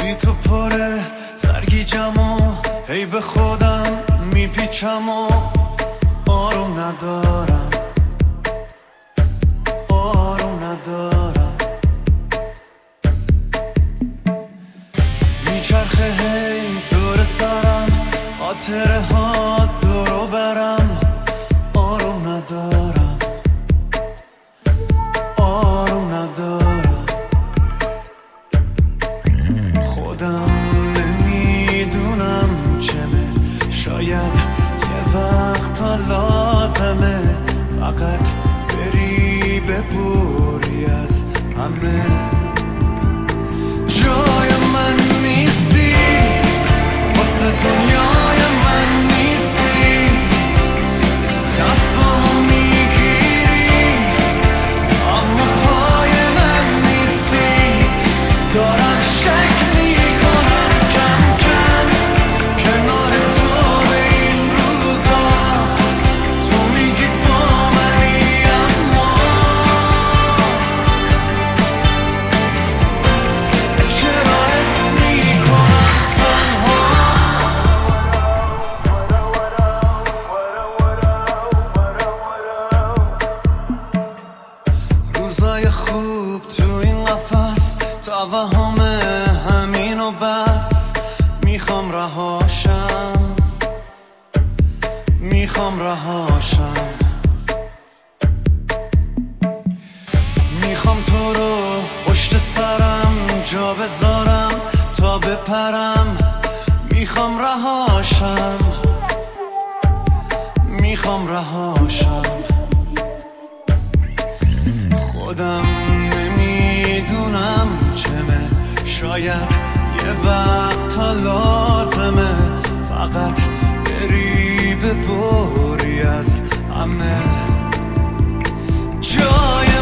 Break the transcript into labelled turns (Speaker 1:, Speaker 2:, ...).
Speaker 1: بی تو پره سرگیجم و هی به خودم میپیچم و آروم ندارم میچرخه هی دور سرم خاطره ها دورو برم آروم ندارم خودم نمیدونم چمه شاید یه وقتا لازمه فقط بری ببوری از همه جای من نیستی واسه دنیای من نیستی دستامو میگیری اما پای من نیستی دارم شک میکنم کم کم کنار تو به این روزا تو میگی با منی اما چرا حس میکنم تنها روزای خوب تو این قفس توهم همین و بس میخوام رهاشم میخوام تو رو پشت سرم جا بذارم تا بپرم میخوام رهاشم خودم نمیدونم چمه شاید یه وقتا لازمه فقط بری ببری از همه جای